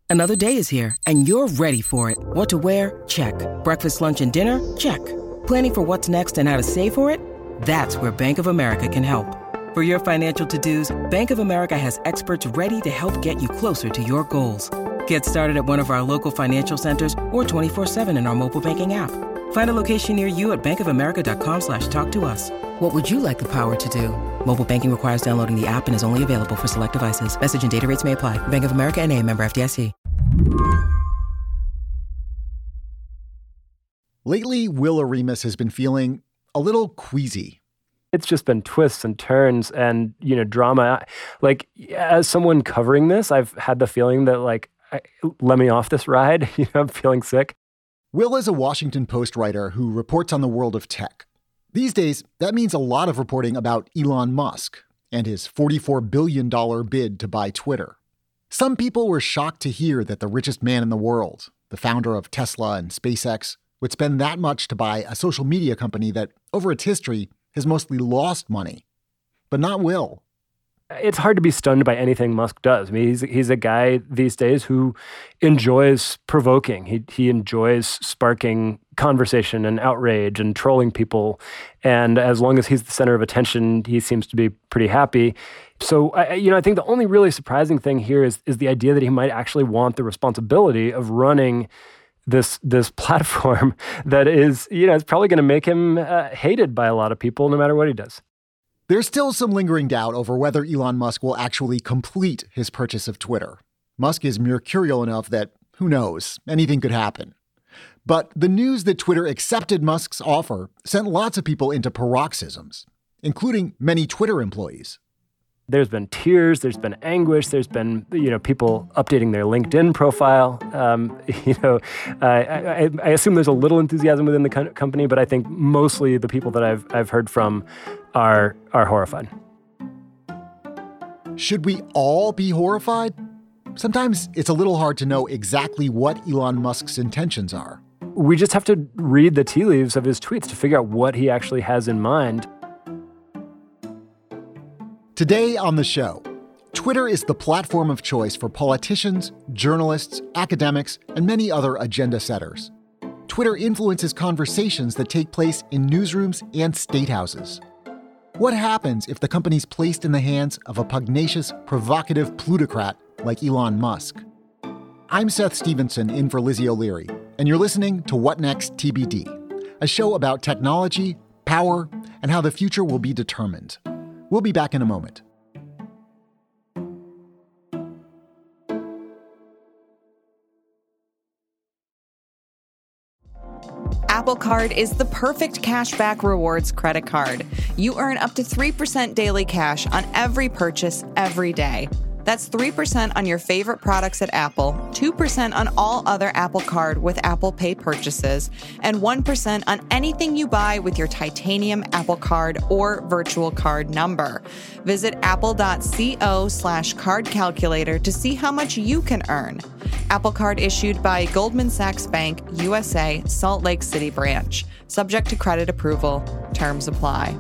Another day is here, and you're ready for it. What to wear? Check. Breakfast, lunch, and dinner? Check. Planning for what's next and how to save for it? That's where Bank of America can help. For your financial to-dos, Bank of America has experts ready to help get you closer to your goals. Get started at one of our local financial centers or 24/7 in our mobile banking app. Find a location near you at bankofamerica.com/talktous. What would you like the power to do? Mobile banking requires downloading the app and is only available for select devices. Message and data rates may apply. Bank of America N.A., member FDIC. Lately, Will Oremus has been feeling a little queasy. It's just been twists and turns and, drama. Like, as someone covering this, I've had the feeling that, let me off this ride. I'm feeling sick. Will is a Washington Post writer who reports on the world of tech. These days, that means a lot of reporting about Elon Musk and his $44 billion bid to buy Twitter. Some people were shocked to hear that the richest man in the world, the founder of Tesla and SpaceX, would spend that much to buy a social media company that, over its history, has mostly lost money. But not Will. It's hard to be stunned by anything Musk does. I mean, he's a guy these days who enjoys provoking. He enjoys sparking conversation and outrage and trolling people. And as long as he's the center of attention, he seems to be pretty happy. So, I think the only really surprising thing here is the idea that he might actually want the responsibility of running this platform that is, it's probably going to make him hated by a lot of people no matter what he does. There's still some lingering doubt over whether Elon Musk will actually complete his purchase of Twitter. Musk is mercurial enough that, who knows, anything could happen. But the news that Twitter accepted Musk's offer sent lots of people into paroxysms, including many Twitter employees. There's been tears, there's been anguish, there's been, people updating their LinkedIn profile. I assume there's a little enthusiasm within the company, but I think mostly the people that I've heard from are horrified. Should we all be horrified? Sometimes it's a little hard to know exactly what Elon Musk's intentions are. We just have to read the tea leaves of his tweets to figure out what he actually has in mind. Today on the show, Twitter is the platform of choice for politicians, journalists, academics, and many other agenda setters. Twitter influences conversations that take place in newsrooms and state houses. What happens if the company's placed in the hands of a pugnacious, provocative plutocrat like Elon Musk? I'm Seth Stevenson in for Lizzie O'Leary, and you're listening to What Next TBD, a show about technology, power, and how the future will be determined. We'll be back in a moment. Apple Card is the perfect cashback rewards credit card. You earn up to 3% daily cash on every purchase every day. That's 3% on your favorite products at Apple, 2% on all other Apple Card with Apple Pay purchases, and 1% on anything you buy with your titanium Apple Card or virtual card number. Visit apple.co/card calculator to see how much you can earn. Apple Card issued by Goldman Sachs Bank, USA, Salt Lake City branch. Subject to credit approval. Terms apply.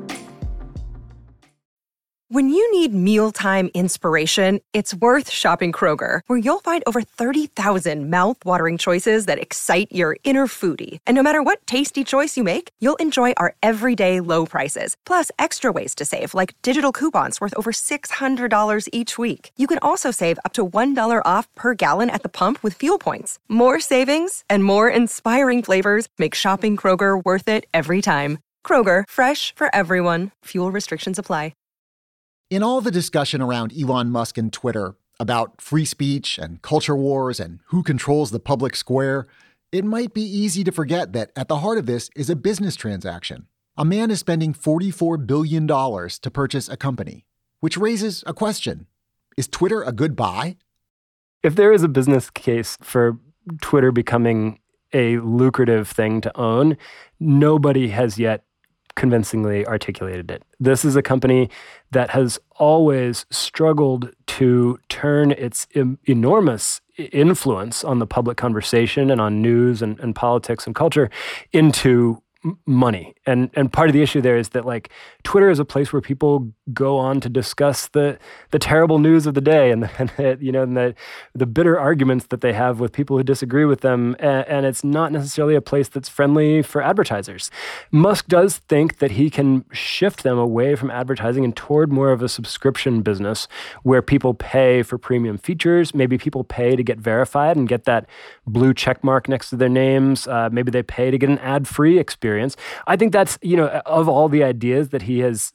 When you need mealtime inspiration, it's worth shopping Kroger, where you'll find over 30,000 mouth-watering choices that excite your inner foodie. And no matter what tasty choice you make, you'll enjoy our everyday low prices, plus extra ways to save, like digital coupons worth over $600 each week. You can also save up to $1 off per gallon at the pump with fuel points. More savings and more inspiring flavors make shopping Kroger worth it every time. Kroger, fresh for everyone. Fuel restrictions apply. In all the discussion around Elon Musk and Twitter about free speech and culture wars and who controls the public square, it might be easy to forget that at the heart of this is a business transaction. A man is spending $44 billion to purchase a company, which raises a question. Is Twitter a good buy? If there is a business case for Twitter becoming a lucrative thing to own, nobody has yet convincingly articulated it. This is a company that has always struggled to turn its enormous influence on the public conversation and on news and politics and culture into money. And part of the issue there is that like Twitter is a place where people go on to discuss the terrible news of the day and the bitter arguments that they have with people who disagree with them. And it's not necessarily a place that's friendly for advertisers. Musk does think that he can shift them away from advertising and toward more of a subscription business where people pay for premium features. Maybe people pay to get verified and get that blue check mark next to their names. Maybe they pay to get an ad-free experience. I think that's, of all the ideas that he has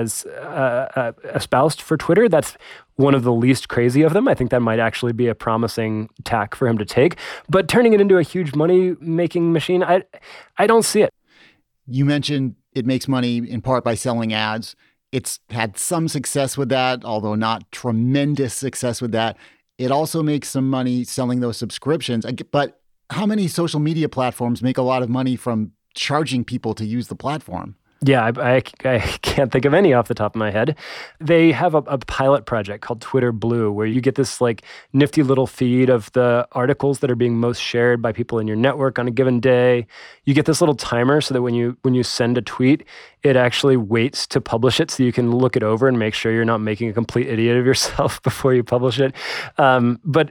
espoused for Twitter, that's one of the least crazy of them. I think that might actually be a promising tack for him to take. But turning it into a huge money-making machine, I don't see it. You mentioned it makes money in part by selling ads. It's had some success with that, although not tremendous success with that. It also makes some money selling those subscriptions. But how many social media platforms make a lot of money from charging people to use the platform? Yeah, I can't think of any off the top of my head. They have a pilot project called Twitter Blue, where you get this like nifty little feed of the articles that are being most shared by people in your network on a given day. You get this little timer so that when you send a tweet, it actually waits to publish it so you can look it over and make sure you're not making a complete idiot of yourself before you publish it. But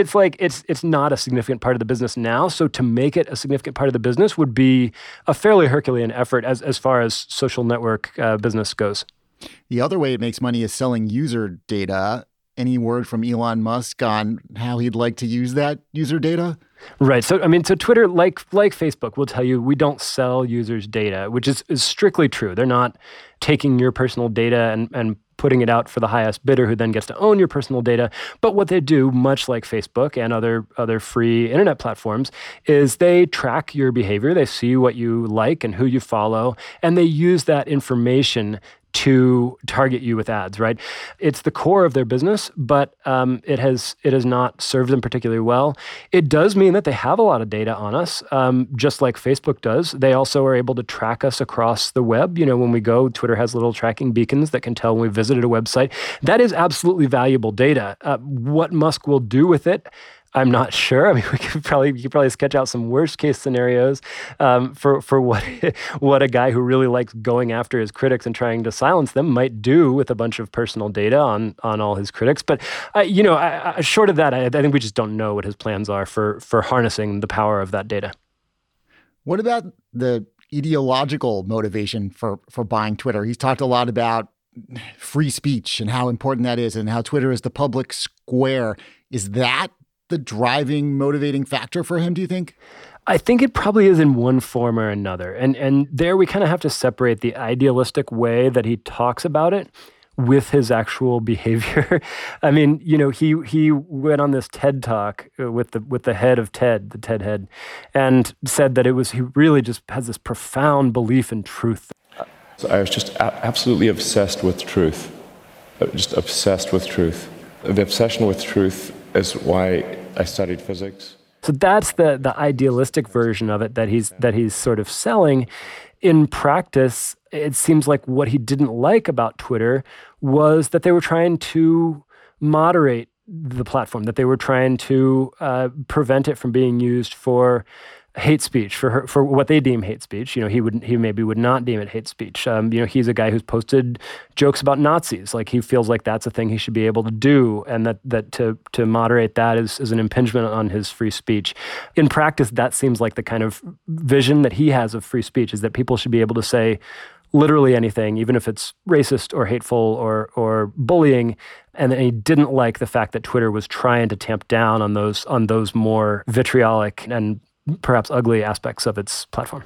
it's not a significant part of the business now. So to make it a significant part of the business would be a fairly Herculean effort as far as social network business goes. The other way it makes money is selling user data. Any word from Elon Musk on how he'd like to use that user data? Right. So Twitter, like Facebook, will tell you we don't sell users' data, which is strictly true. They're not taking your personal data and putting it out for the highest bidder who then gets to own your personal data. But what they do, much like Facebook and other free internet platforms, is they track your behavior. They see what you like and who you follow, and they use that information to target you with ads, right? It's the core of their business, but it has not served them particularly well. It does mean that they have a lot of data on us, just like Facebook does. They also are able to track us across the web. When we go, Twitter has little tracking beacons that can tell when we visited a website. That is absolutely valuable data. What Musk will do with it, I'm not sure. I mean, you could probably sketch out some worst case scenarios for what a guy who really likes going after his critics and trying to silence them might do with a bunch of personal data on all his critics. But short of that, I think we just don't know what his plans are for harnessing the power of that data. What about the ideological motivation for buying Twitter? He's talked a lot about free speech and how important that is, and how Twitter is the public square. Is that the driving, motivating factor for him, do you think? I think it probably is in one form or another. And there we kind of have to separate the idealistic way that he talks about it with his actual behavior. I mean, he went on this TED Talk with the head of TED, the TED head, and said that he really just has this profound belief in truth. So I was just absolutely obsessed with truth, just obsessed with truth. The obsession with truth is why I studied physics. So that's the idealistic version of it that he's sort of selling. In practice, it seems like what he didn't like about Twitter was that they were trying to moderate the platform, that they were trying to prevent it from being used for hate speech, for what they deem hate speech. He maybe would not deem it hate speech. He's a guy who's posted jokes about Nazis. Like, he feels like that's a thing he should be able to do, and that to moderate that is an impingement on his free speech. In practice, that seems like the kind of vision that he has of free speech, is that people should be able to say literally anything, even if it's racist or hateful or bullying. And he didn't like the fact that Twitter was trying to tamp down on those more vitriolic and perhaps ugly aspects of its platform.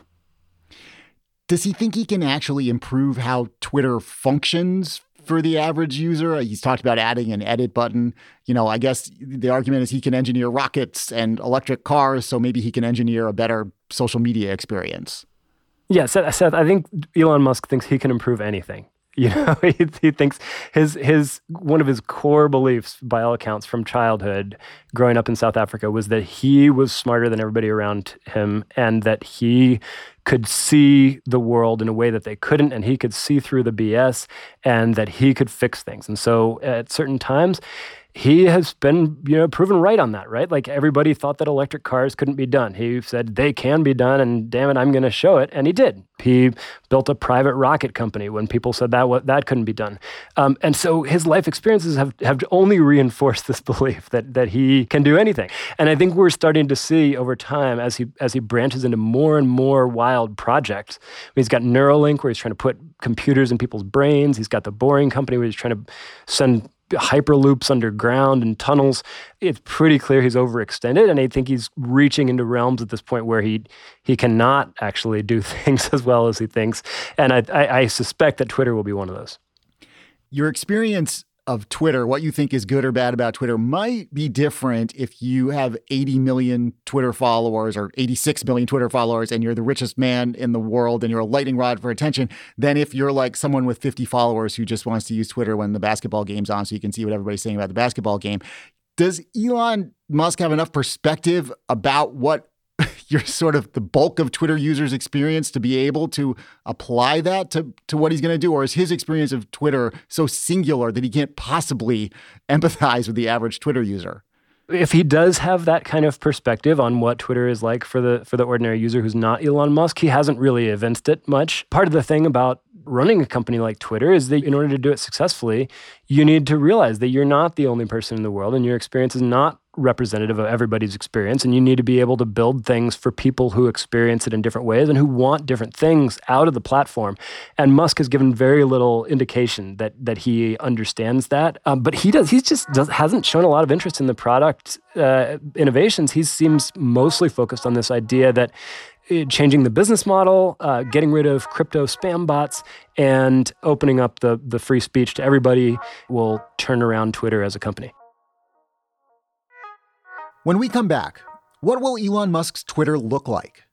Does he think he can actually improve how Twitter functions for the average user? He's talked about adding an edit button. I guess the argument is he can engineer rockets and electric cars, so maybe he can engineer a better social media experience. Yeah, Seth, I think Elon Musk thinks he can improve anything. He thinks his one of his core beliefs, by all accounts, from childhood, growing up in South Africa, was that he was smarter than everybody around him, and that he could see the world in a way that they couldn't, and he could see through the BS, and that he could fix things. And so at certain times, he has been, proven right on that, right? Like everybody thought that electric cars couldn't be done. He said they can be done, and damn it, I'm going to show it. And he did. He built a private rocket company when people said that couldn't be done. And so his life experiences have only reinforced this belief that he can do anything. And I think we're starting to see over time as he branches into more and more wild projects. He's got Neuralink, where he's trying to put computers in people's brains. He's got the Boring Company, where he's trying to send hyperloops underground and tunnels. It's pretty clear he's overextended, and I think he's reaching into realms at this point where he cannot actually do things as well as he thinks. And I suspect that Twitter will be one of those. Your experience of Twitter, what you think is good or bad about Twitter, might be different if you have 80 million Twitter followers or 86 million Twitter followers and you're the richest man in the world and you're a lightning rod for attention than if you're like someone with 50 followers who just wants to use Twitter when the basketball game's on so you can see what everybody's saying about the basketball game. Does Elon Musk have enough perspective about what your sort of the bulk of Twitter users experience to be able to apply that to what he's going to do? Or is his experience of Twitter so singular that he can't possibly empathize with the average Twitter user? If he does have that kind of perspective on what Twitter is like for the ordinary user who's not Elon Musk, he hasn't really evinced it much. Part of the thing about running a company like Twitter is that in order to do it successfully, you need to realize that you're not the only person in the world and your experience is not representative of everybody's experience. And you need to be able to build things for people who experience it in different ways and who want different things out of the platform. And Musk has given very little indication that he understands that. But he hasn't shown a lot of interest in the product innovations. He seems mostly focused on this idea that changing the business model, getting rid of crypto spam bots, and opening up the free speech to everybody will turn around Twitter as a company. When we come back, what will Elon Musk's Twitter look like?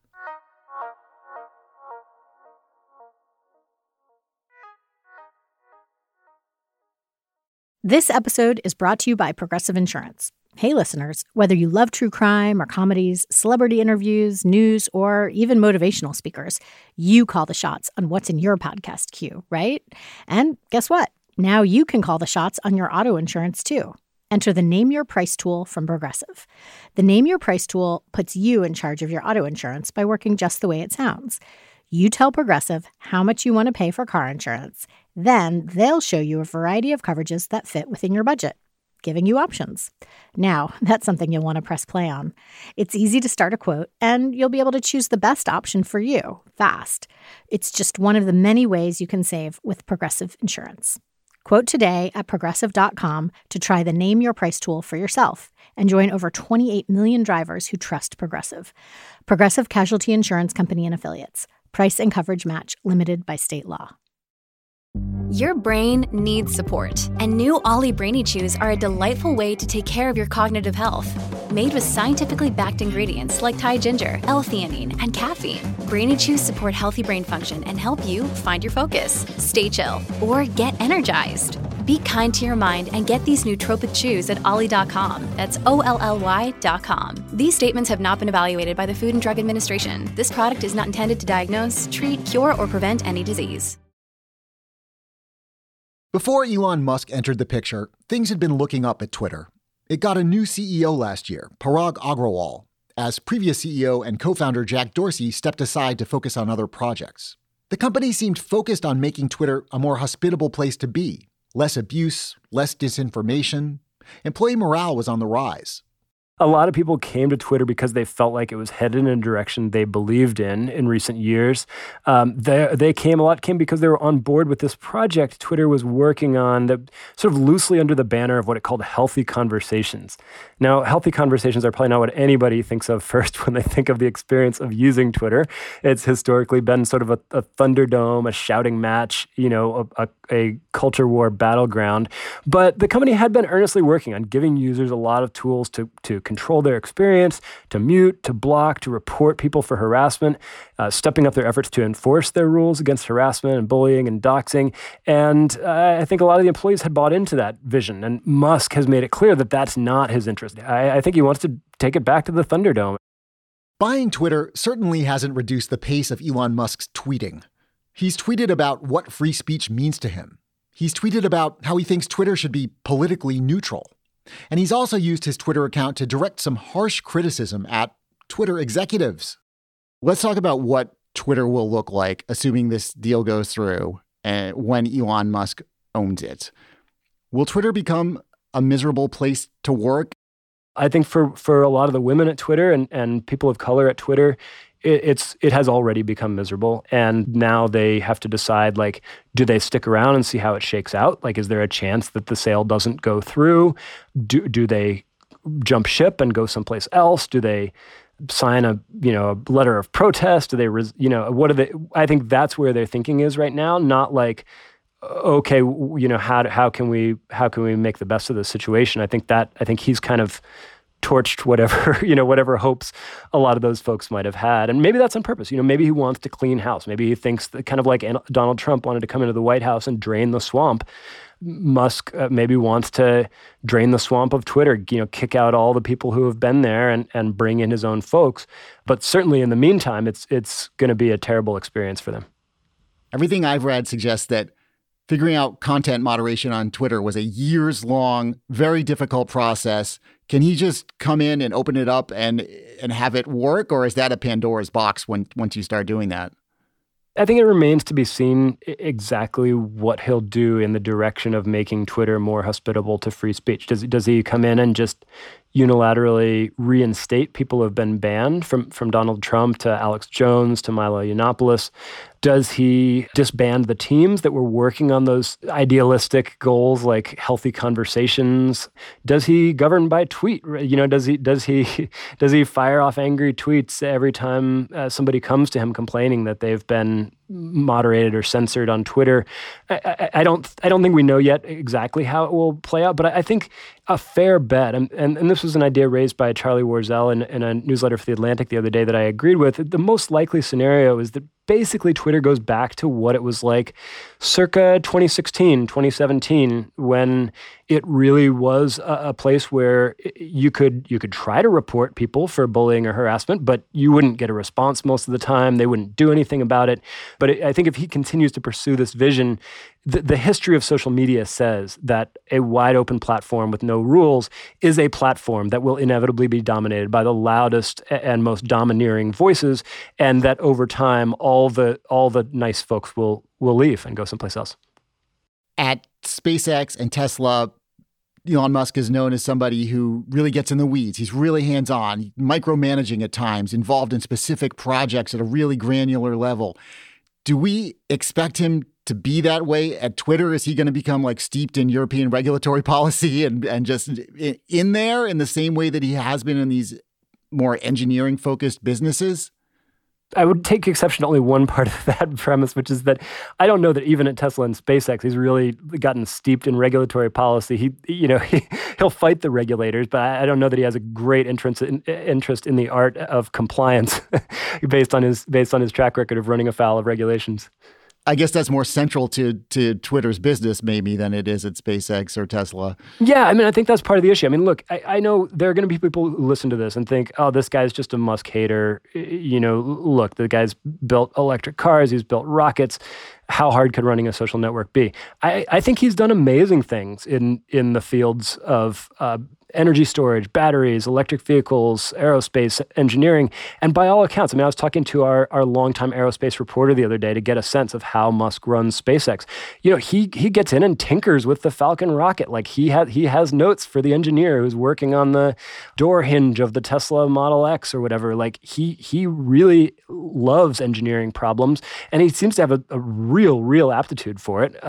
This episode is brought to you by Progressive Insurance. Hey, listeners, whether you love true crime or comedies, celebrity interviews, news, or even motivational speakers, you call the shots on what's in your podcast queue, right? And guess what? Now you can call the shots on your auto insurance, too. Enter the Name Your Price tool from Progressive. The Name Your Price tool puts you in charge of your auto insurance by working just the way it sounds. You tell Progressive how much you want to pay for car insurance. Then they'll show you a variety of coverages that fit within your budget, giving you options. Now, that's something you'll want to press play on. It's easy to start a quote, and you'll be able to choose the best option for you fast. It's just one of the many ways you can save with Progressive Insurance. Quote today at Progressive.com to try the Name Your Price tool for yourself and join over 28 million drivers who trust Progressive. Progressive Casualty Insurance Company and Affiliates. Price and coverage match limited by state law. Your brain needs support, and new Ollie Brainy Chews are a delightful way to take care of your cognitive health. Made with scientifically backed ingredients like Thai ginger, L-theanine, and caffeine, Brainy Chews support healthy brain function and help you find your focus, stay chill, or get energized. Be kind to your mind and get these nootropic chews at Ollie.com. That's OLLY.com. These statements have not been evaluated by the Food and Drug Administration. This product is not intended to diagnose, treat, cure, or prevent any disease. Before Elon Musk entered the picture, things had been looking up at Twitter. It got a new CEO last year, Parag Agrawal, as previous CEO and co-founder Jack Dorsey stepped aside to focus on other projects. The company seemed focused on making Twitter a more hospitable place to be. Less abuse, less disinformation. Employee morale was on the rise. A lot of people came to Twitter because they felt like it was headed in a direction they believed in recent years. They came because they were on board with this project Twitter was working on that sort of loosely under the banner of what it called healthy conversations. Now, healthy conversations are probably not what anybody thinks of first when they think of the experience of using Twitter. It's historically been sort of a Thunderdome, a shouting match, a culture war battleground. But the company had been earnestly working on giving users a lot of tools to control their experience, to mute, to block, to report people for harassment, stepping up their efforts to enforce their rules against harassment and bullying and doxing. And I think a lot of the employees had bought into that vision. And Musk has made it clear that that's not his interest. I think he wants to take it back to the Thunderdome. Buying Twitter certainly hasn't reduced the pace of Elon Musk's tweeting. He's tweeted about what free speech means to him. He's tweeted about how he thinks Twitter should be politically neutral. And he's also used his Twitter account to direct some harsh criticism at Twitter executives. Let's talk about what Twitter will look like, assuming this deal goes through, when Elon Musk owns it. Will Twitter become a miserable place to work? I think for a lot of the women at Twitter and people of color at Twitter, it has already become miserable. And now they have to decide, like, do they stick around and see how it shakes out? Like, is there a chance that the sale doesn't go through? Do they jump ship and go someplace else? Do they sign a letter of protest? Do they, what are they? I think that's where their thinking is right now. Not like, okay, how can we make the best of this situation? I think he's kind of torched whatever hopes a lot of those folks might have had. And maybe that's on purpose. Maybe he wants to clean house. Maybe he thinks that, kind of like Donald Trump wanted to come into the White House and drain the swamp. Musk maybe wants to drain the swamp of Twitter, kick out all the people who have been there and bring in his own folks. But certainly in the meantime, it's going to be a terrible experience for them. Everything I've read suggests that figuring out content moderation on Twitter was a years-long, very difficult process. Can he just come in and open it up and have it work, or is that a Pandora's box once you start doing that? I think it remains to be seen exactly what he'll do in the direction of making Twitter more hospitable to free speech. Does he come in and just unilaterally reinstate people who have been banned, from Donald Trump to Alex Jones to Milo Yiannopoulos? Does he disband the teams that were working on those idealistic goals like healthy conversations? Does he govern by tweet? Does he fire off angry tweets every time somebody comes to him complaining that they've been moderated or censored on Twitter? I don't think we know yet exactly how it will play out, but I think a fair bet, and this was an idea raised by Charlie Warzel in a newsletter for The Atlantic the other day that I agreed with. The most likely scenario is that basically Twitter goes back to what it was like circa 2016, 2017, when it really was a place where you could try to report people for bullying or harassment, but you wouldn't get a response most of the time. They wouldn't do anything about it. But I think if he continues to pursue this vision, the history of social media says that a wide open platform with no rules is a platform that will inevitably be dominated by the loudest and most domineering voices, and that over time all the nice folks will leave and go someplace else. At SpaceX and Tesla, Elon Musk is known as somebody who really gets in the weeds. He's really hands-on, micromanaging at times, involved in specific projects at a really granular level. Do we expect him to be that way at Twitter? Is he going to become like steeped in European regulatory policy and just in there in the same way that he has been in these more engineering-focused businesses? I would take exception to only one part of that premise, which is that I don't know that even at Tesla and SpaceX, he's really gotten steeped in regulatory policy. He'll fight the regulators, but I don't know that he has a great interest in the art of compliance based on his track record of running afoul of regulations. I guess that's more central to Twitter's business maybe than it is at SpaceX or Tesla. Yeah, I think that's part of the issue. Look, I know there are going to be people who listen to this and think, oh, this guy's just a Musk hater. Look, the guy's built electric cars. He's built rockets. How hard could running a social network be? I think he's done amazing things in the fields of energy storage, batteries, electric vehicles, aerospace engineering. And by all accounts, I was talking to our longtime aerospace reporter the other day to get a sense of how Musk runs SpaceX. He gets in and tinkers with the Falcon rocket. Like he has notes for the engineer who's working on the door hinge of the Tesla Model X or whatever. Like he really loves engineering problems, and he seems to have a real aptitude for it.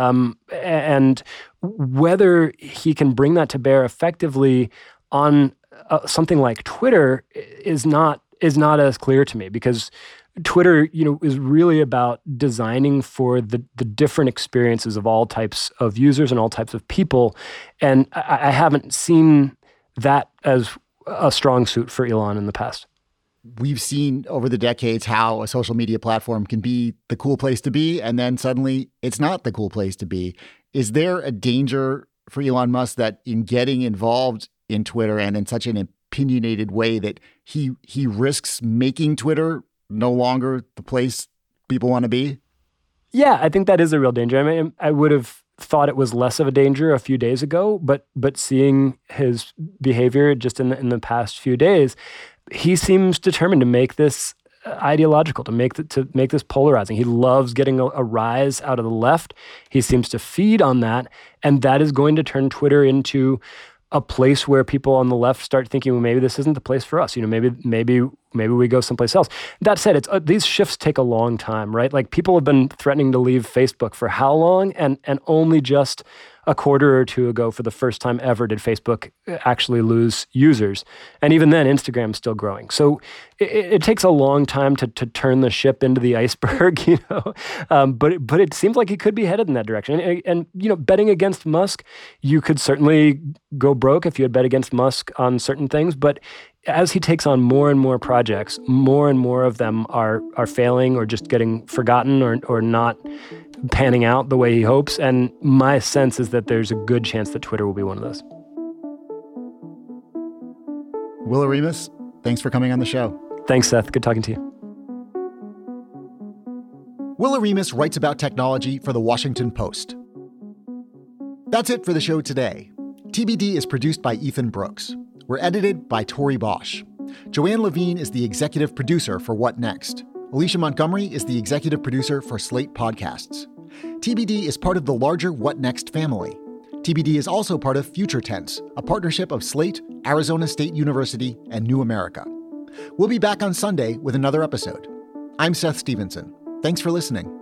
And whether he can bring that to bear effectively on something like Twitter is not as clear to me, because Twitter, is really about designing for the different experiences of all types of users and all types of people. And I haven't seen that as a strong suit for Elon in the past. We've seen over the decades how a social media platform can be the cool place to be, and then suddenly it's not the cool place to be. Is there a danger for Elon Musk that in getting involved in Twitter and in such an opinionated way that he risks making Twitter no longer the place people want to be? Yeah, I think that is a real danger. I would have thought it was less of a danger a few days ago, but seeing his behavior just in the past few days, he seems determined to make this ideological, to make this polarizing. He loves getting a rise out of the left. He seems to feed on that, and that is going to turn Twitter into a place where people on the left start thinking, well, maybe this isn't the place for us. Maybe we go someplace else. That said, these shifts take a long time, right? Like, people have been threatening to leave Facebook for how long? And only just a quarter or two ago, for the first time ever, did Facebook actually lose users. And even then, Instagram's still growing. So it takes a long time to turn the ship into the iceberg, but it seems like he could be headed in that direction. And betting against Musk, you could certainly go broke if you had bet against Musk on certain things. But as he takes on more and more projects, more and more of them are failing or just getting forgotten or not panning out the way he hopes. And my sense is that there's a good chance that Twitter will be one of those. Will Oremus, thanks for coming on the show. Thanks, Seth. Good talking to you. Will Oremus writes about technology for The Washington Post. That's it for the show today. TBD is produced by Ethan Brooks. We're edited by Tori Bosch. Joanne Levine is the executive producer for What Next. Alicia Montgomery is the executive producer for Slate Podcasts. TBD is part of the larger What Next family. TBD is also part of Future Tense, a partnership of Slate, Arizona State University, and New America. We'll be back on Sunday with another episode. I'm Seth Stevenson. Thanks for listening.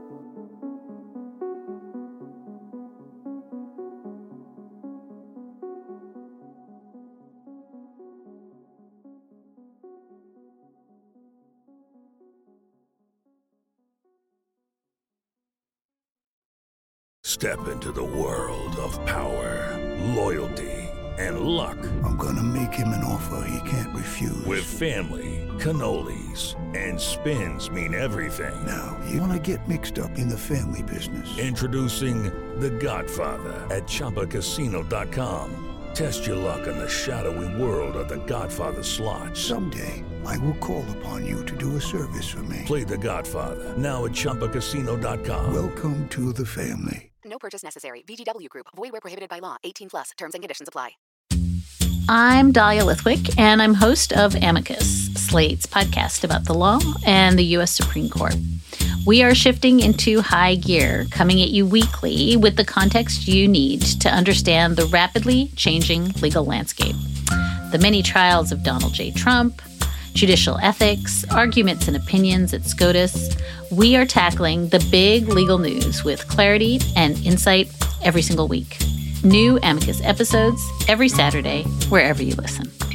Step into the world of power, loyalty, and luck. I'm gonna make him an offer he can't refuse. With family, cannolis, and spins mean everything. Now, you wanna get mixed up in the family business. Introducing The Godfather at ChumbaCasino.com. Test your luck in the shadowy world of The Godfather slot. Someday, I will call upon you to do a service for me. Play The Godfather, now at ChumbaCasino.com. Welcome to the family. No purchase necessary. VGW Group. Void where prohibited by law. 18+. Terms and conditions apply. I'm Dahlia Lithwick, and I'm host of Amicus, Slate's podcast about the law and the U.S. Supreme Court. We are shifting into high gear, coming at you weekly with the context you need to understand the rapidly changing legal landscape. The many trials of Donald J. Trump, judicial ethics, arguments and opinions at SCOTUS. We are tackling the big legal news with clarity and insight every single week. New Amicus episodes every Saturday, wherever you listen.